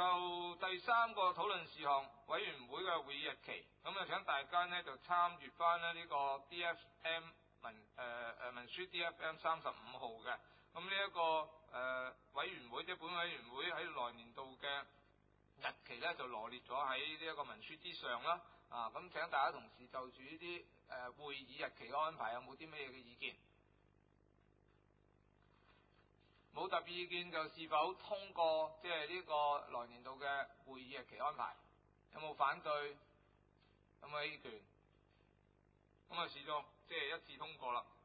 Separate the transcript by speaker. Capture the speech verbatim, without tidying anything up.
Speaker 1: 就第三個討論事項，委員會嘅會議日期，咁啊請大家呢就參閱翻咧呢個 D F M 文誒誒、呃、文書 D F M 三十五號嘅，咁呢一個誒、呃、委員會即係本委員會喺來年度嘅日期咧就羅列咗喺呢一個文書之上啦，啊咁請大家同事就住呢啲誒會議日期嘅安排有冇啲咩嘅意見？冇特別意見就是否通過即係呢個來年度嘅會議日期安排？有冇反對？有冇意見？咁啊視作即係一致通過啦。